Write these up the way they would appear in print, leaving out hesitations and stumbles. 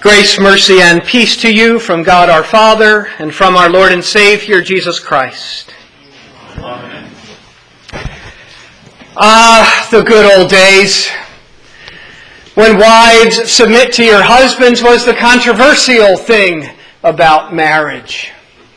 Grace, mercy, and peace to you from God our Father and from our Lord and Savior, Jesus Christ. Amen. The good old days when wives submit to your husbands was the controversial thing about marriage.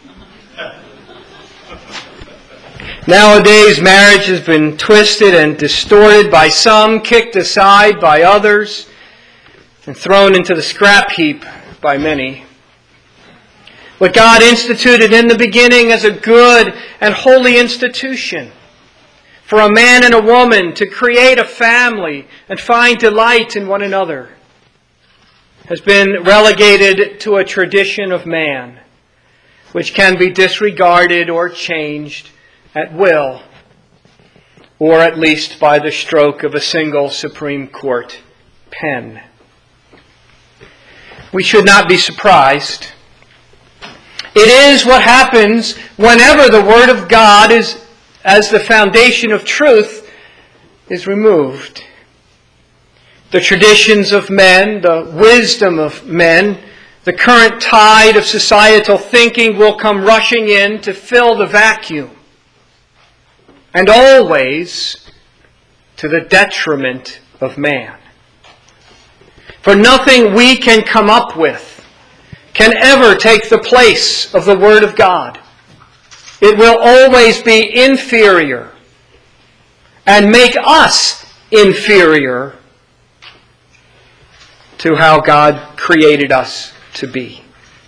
Nowadays, marriage has been twisted and distorted by some, kicked aside by others, and thrown into the scrap heap by many. What God instituted in the beginning as a good and holy institution for a man and a woman to create a family and find delight in one another has been relegated to a tradition of man, which can be disregarded or changed at will, or at least by the stroke of a single Supreme Court pen. We should not be surprised. It is what happens whenever the Word of God is, as the foundation of truth, is removed. The traditions of men, the wisdom of men, the current tide of societal thinking will come rushing in to fill the vacuum. And always to the detriment of man. For nothing we can come up with can ever take the place of the Word of God. It will always be inferior and make us inferior to how God created us to be.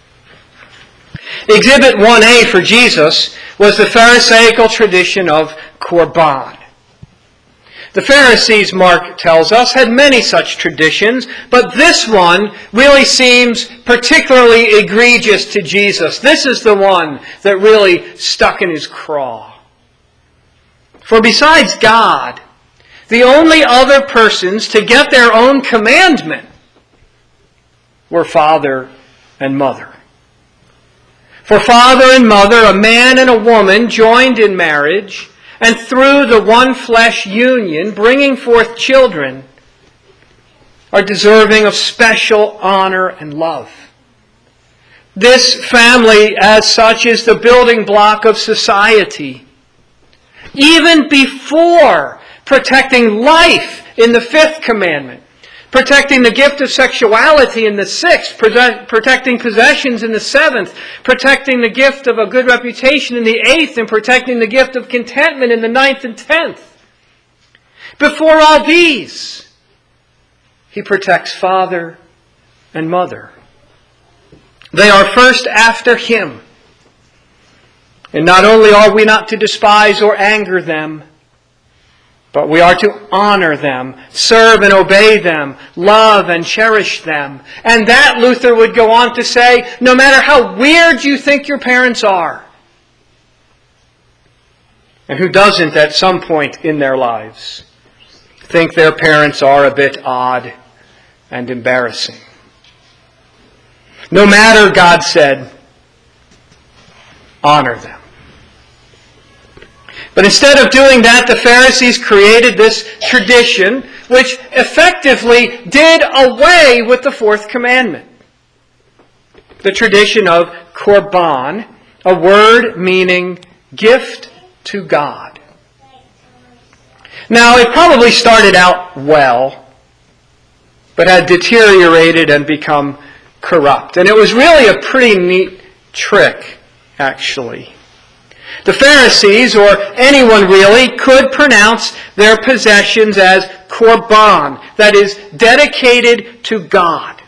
Exhibit 1A for Jesus was the Pharisaical tradition of Korban. The Pharisees, Mark tells us, had many such traditions, but this one really seems particularly egregious to Jesus. This is the one that really stuck in his craw. For besides God, the only other persons to get their own commandment were father and mother. For father and mother, a man and a woman joined in marriage, and through the one flesh union, bringing forth children, are deserving of special honor and love. This family, as such, is the building block of society. Even before protecting life in the 5th commandment, protecting the gift of sexuality in the 6th, protecting possessions in the 7th, protecting the gift of a good reputation in the 8th, and protecting the gift of contentment in the 9th and 10th. Before all these, he protects father and mother. They are first after him. And not only are we not to despise or anger them, but we are to honor them, serve and obey them, love and cherish them. And that, Luther would go on to say, no matter how weird you think your parents are, and who doesn't at some point in their lives think their parents are a bit odd and embarrassing. No matter, God said, honor them. But instead of doing that, the Pharisees created this tradition which effectively did away with the 4th commandment. The tradition of Korban, a word meaning gift to God. Now, it probably started out well, but had deteriorated and become corrupt. And it was really a pretty neat trick, actually. The Pharisees, or anyone really, could pronounce their possessions as korban, that is, dedicated to God.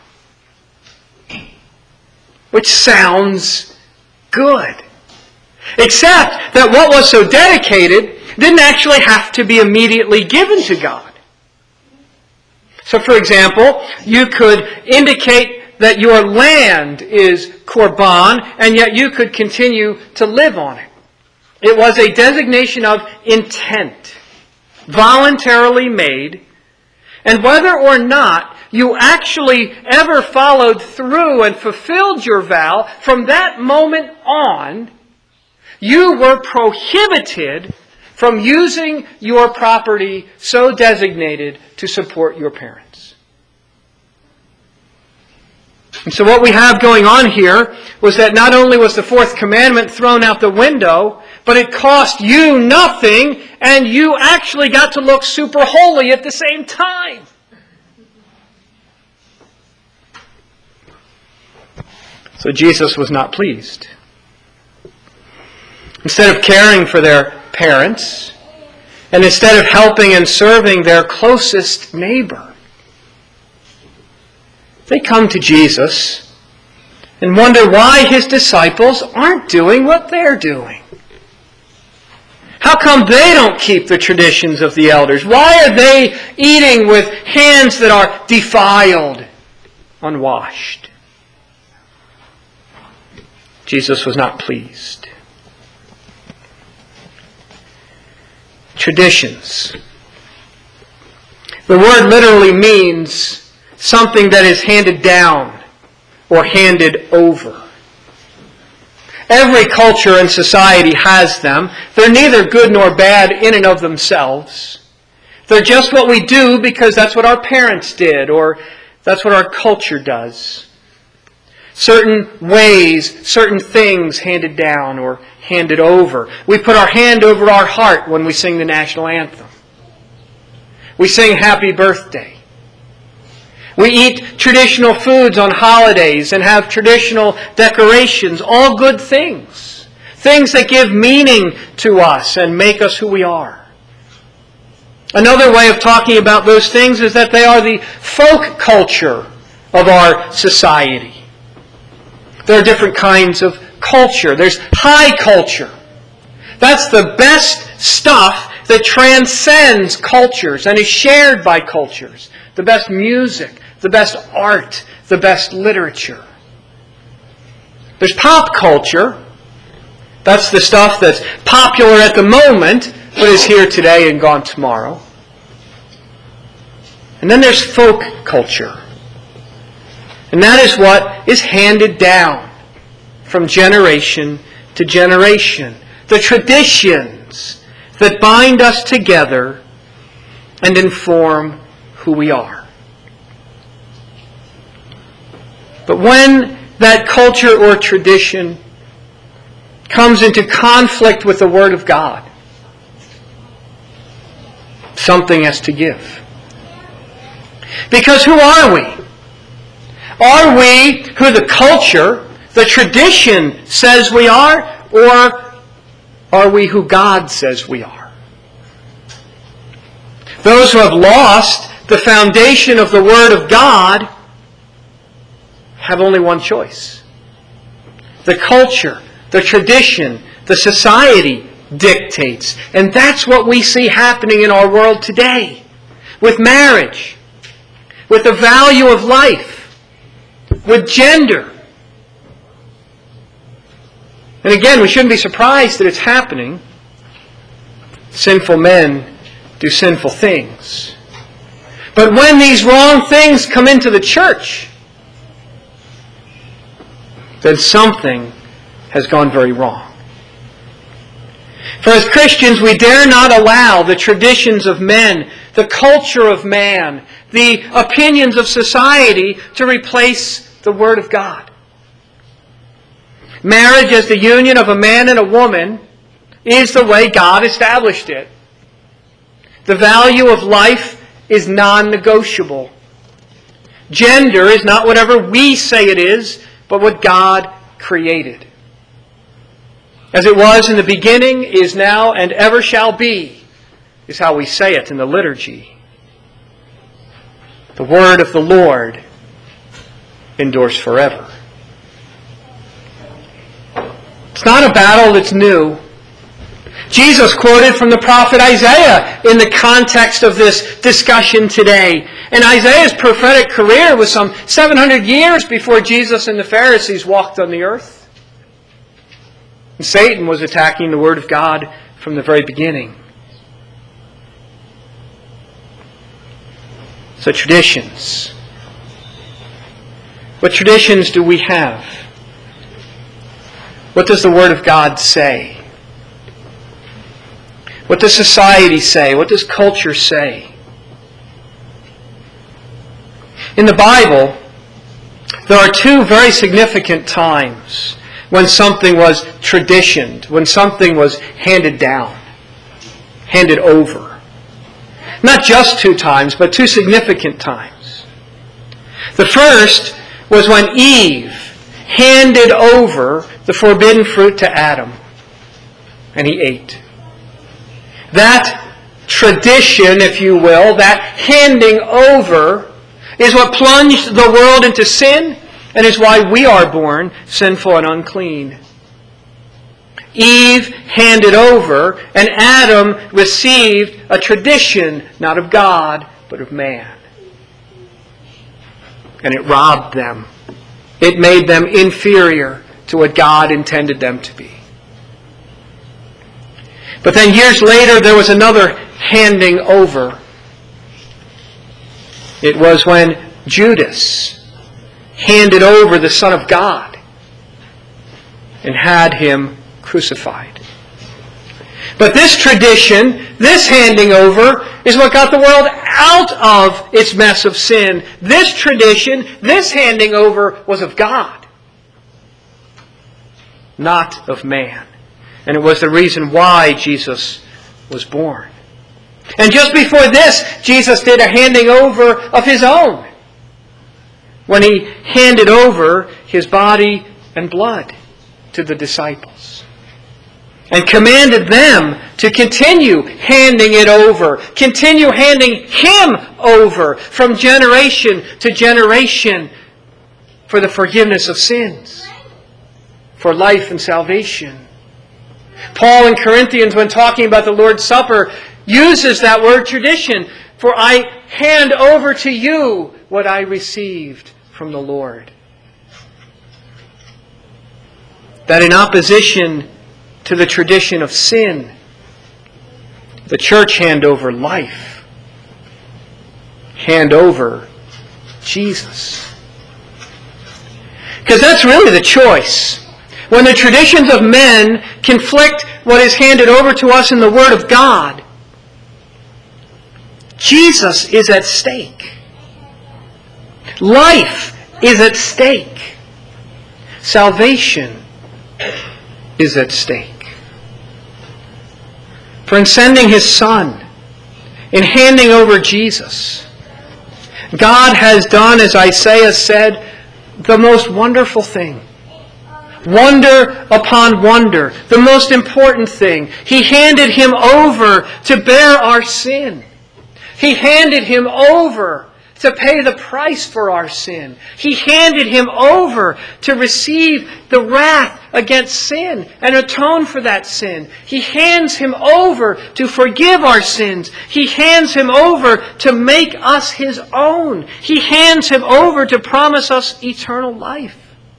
Which sounds good. Except that what was so dedicated didn't actually have to be immediately given to God. So, for example, you could indicate that your land is korban, and yet you could continue to live on it. It was a designation of intent, voluntarily made, and whether or not you actually ever followed through and fulfilled your vow, from that moment on, you were prohibited from using your property so designated to support your parents. And so what we have going on here was that not only was the fourth commandment thrown out the window, but it cost you nothing, and you actually got to look super holy at the same time. So Jesus was not pleased. Instead of caring for their parents, and instead of helping and serving their closest neighbor, they come to Jesus and wonder why His disciples aren't doing what they're doing. How come they don't keep the traditions of the elders? Why are they eating with hands that are defiled, unwashed? Jesus was not pleased. Traditions. The word literally means something that is handed down or handed over. Every culture and society has them. They're neither good nor bad in and of themselves. They're just what we do because that's what our parents did, or that's what our culture does. Certain ways, certain things handed down or handed over. We put our hand over our heart when we sing the national anthem. We sing Happy Birthday. We eat traditional foods on holidays and have traditional decorations. All good things. Things that give meaning to us and make us who we are. Another way of talking about those things is that they are the folk culture of our society. There are different kinds of culture. There's high culture. That's the best stuff that transcends cultures and is shared by cultures. The best music, the best art, the best literature. There's pop culture. That's the stuff that's popular at the moment, but is here today and gone tomorrow. And then there's folk culture. And that is what is handed down from generation to generation. The traditions that bind us together and inform who we are. But when that culture or tradition comes into conflict with the Word of God, something has to give. Because who are we? Are we who the culture, the tradition says we are, or are we who God says we are? Those who have lost the foundation of the Word of God have only one choice. The culture, the tradition, the society dictates. And that's what we see happening in our world today. With marriage, with the value of life, with gender. And again, we shouldn't be surprised that it's happening. Sinful men do sinful things. But when these wrong things come into the church, then something has gone very wrong. For as Christians, we dare not allow the traditions of men, the culture of man, the opinions of society to replace the Word of God. Marriage as the union of a man and a woman is the way God established it. The value of life is non-negotiable. Gender is not whatever we say it is, but what God created. As it was in the beginning, is now, and ever shall be, is how we say it in the liturgy. The word of the Lord endures forever. It's not a battle that's new. Jesus quoted from the prophet Isaiah in the context of this discussion today. And Isaiah's prophetic career was some 700 years before Jesus and the Pharisees walked on the earth. And Satan was attacking the Word of God from the very beginning. So traditions. What traditions do we have? What does the Word of God say? What does society say? What does culture say? In the Bible, There are two very significant times when something was traditioned, when something was handed down, handed over. Not just two times, but two significant times. The first was when Eve handed over the forbidden fruit to Adam, and he ate. That tradition, if you will, that handing over, is what plunged the world into sin and is why we are born sinful and unclean. Eve handed over and Adam received a tradition not of God but of man. And it robbed them. It made them inferior to what God intended them to be. But then years later there was another handing over. It was when Judas handed over the Son of God and had him crucified. But this tradition, this handing over, is what got the world out of its mess of sin. This tradition, this handing over, was of God, not of man. And it was the reason why Jesus was born. And just before this, Jesus did a handing over of His own, when He handed over His body and blood to the disciples and commanded them to continue handing it over, continue handing Him over from generation to generation for the forgiveness of sins, for life and salvation. Paul in Corinthians, when talking about the Lord's Supper, uses that word tradition. For I hand over to you what I received from the Lord. That in opposition to the tradition of sin, the church hand over life. Hand over Jesus. Because that's really the choice. When the traditions of men conflict what is handed over to us in the Word of God, Jesus is at stake. Life is at stake. Salvation is at stake. For in sending His Son, in handing over Jesus, God has done, as Isaiah said, the most wonderful thing. Wonder upon wonder. The most important thing. He handed Him over to bear our sin. He handed Him over to pay the price for our sin. He handed Him over to receive the wrath against sin and atone for that sin. He hands Him over to forgive our sins. He hands Him over to make us His own. He hands Him over to promise us eternal life.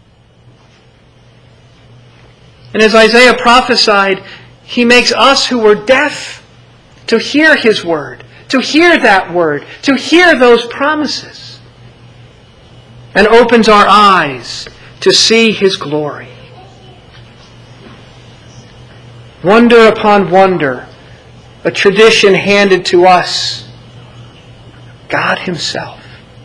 And as Isaiah prophesied, He makes us who were deaf to hear His word, to hear that word, to hear those promises, and opens our eyes to see His glory. Wonder upon wonder, a tradition handed to us, God Himself.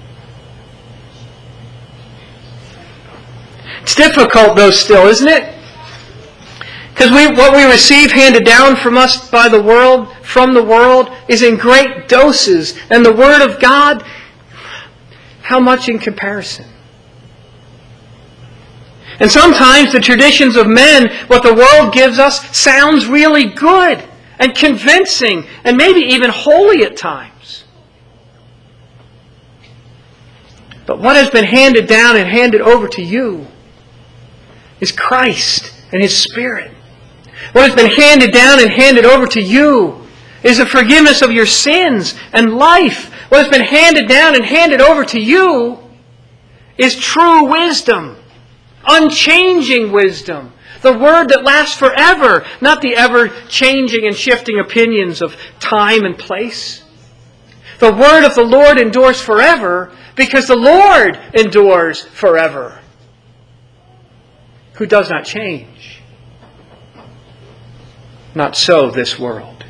It's difficult though still, isn't it? Because what we receive handed down from us by the world, from the world, is in great doses. And the Word of God, how much in comparison? And sometimes the traditions of men, what the world gives us, sounds really good and convincing and maybe even holy at times. But what has been handed down and handed over to you is Christ and His Spirit. What has been handed down and handed over to you is the forgiveness of your sins and life. What has been handed down and handed over to you is true wisdom, unchanging wisdom, the Word that lasts forever, not the ever-changing and shifting opinions of time and place. The Word of the Lord endures forever because the Lord endures forever, who does not change. Not so this world.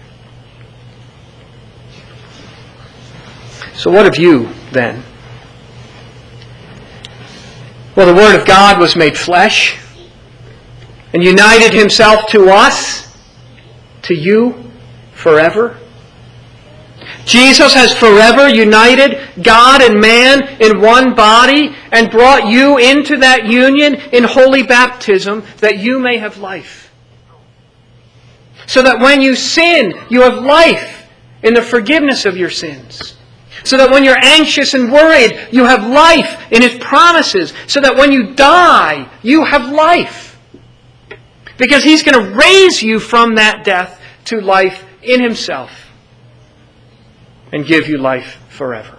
So what of you then? Well, the Word of God was made flesh and united Himself to us, to you, forever. Jesus has forever united God and man in one body and brought you into that union in holy baptism that you may have life. So that when you sin, you have life in the forgiveness of your sins. So that when you're anxious and worried, you have life in His promises. So that when you die, you have life. Because He's going to raise you from that death to life in Himself and give you life forever.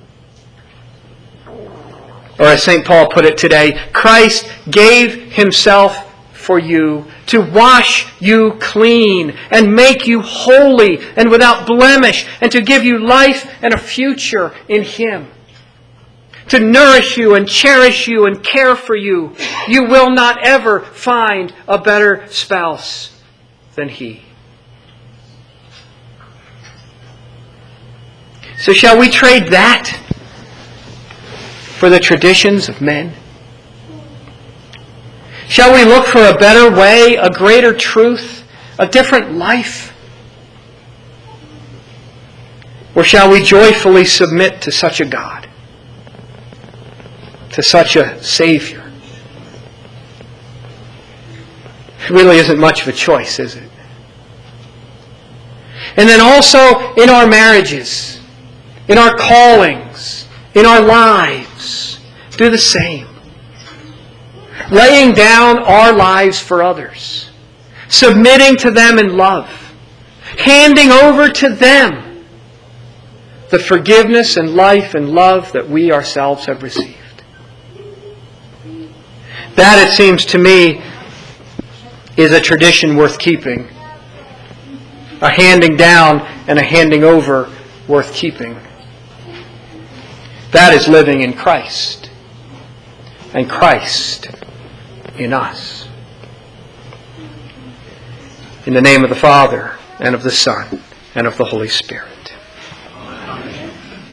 Or as St. Paul put it today, Christ gave Himself for you to wash you clean and make you holy and without blemish and to give you life and a future in Him. To nourish you and cherish you and care for you. You will not ever find a better spouse than He. So shall we trade that for the traditions of men? Shall we look for a better way, a greater truth, a different life? Or shall we joyfully submit to such a God, to such a Savior? It really isn't much of a choice, is it? And then also in our marriages, in our callings, in our lives, do the same. Laying down our lives for others, submitting to them in love, handing over to them the forgiveness and life and love that we ourselves have received. That, it seems to me, is a tradition worth keeping. A handing down and a handing over worth keeping. That is living in Christ. And Christ in us. In the name of the Father, and of the Son, and of the Holy Spirit.